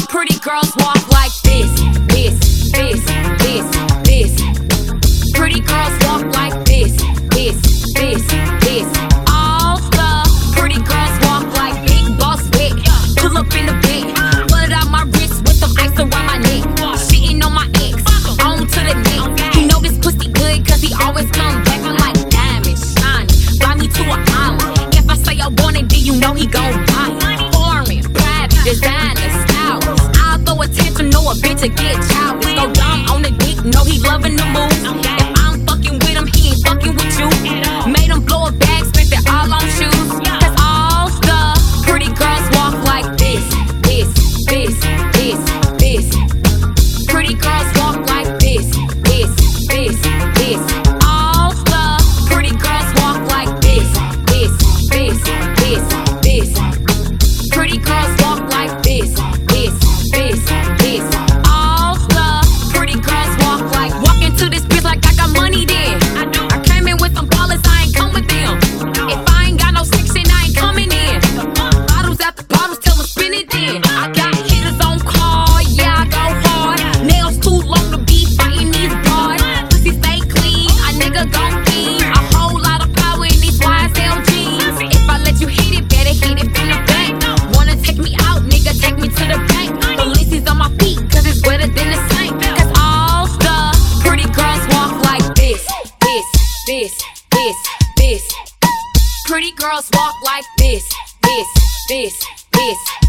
Pretty girls walk like this, this, this, this, this. Pretty girls walk like this, this, this, this. All the pretty girls walk like big boss wig. Pull up in the bed, put out my wrist with some ice around my neck. Shitting on my ex, on to the next. You know this pussy good cause he always come back. I'm like diamond, shiny, fly me to an island. If I say I want it, then you know he gon' buy it. Foreign, private, designer, style. I'll throw attention, know a bitch to get childish. Go dumb on the dick, know he loving the move. If I'm fucking with him, he ain't fucking with you. Made him blow a bag, spent it all on shoes. Cause all the pretty girls walk like this, this, this, this, this. Pretty girls walk like this, this, this, this. All the pretty girls walk like this, this, this, this, this. Pretty girls walk like this, this, this, this. All the pretty girls walk like. Walk into this bitch like I got money then. I came in with some ballers, I ain't come with them. If I ain't got no section, I ain't coming in. Bottles after bottles, tell them spin it then. I got hitters on call, yeah, I go hard. Nails too long to be fighting these bars. Pussy stay clean, a nigga gon' feed. A whole lot of power in these YSL jeans. If I let you hit it, better hit it from the back. Wanna take me out, nigga, take me to the bank. Police is on my feet, cause it's wetter than the sink. Cause all the pretty girls walk like this, this, this, this, this. Pretty girls walk like this, this, this, this.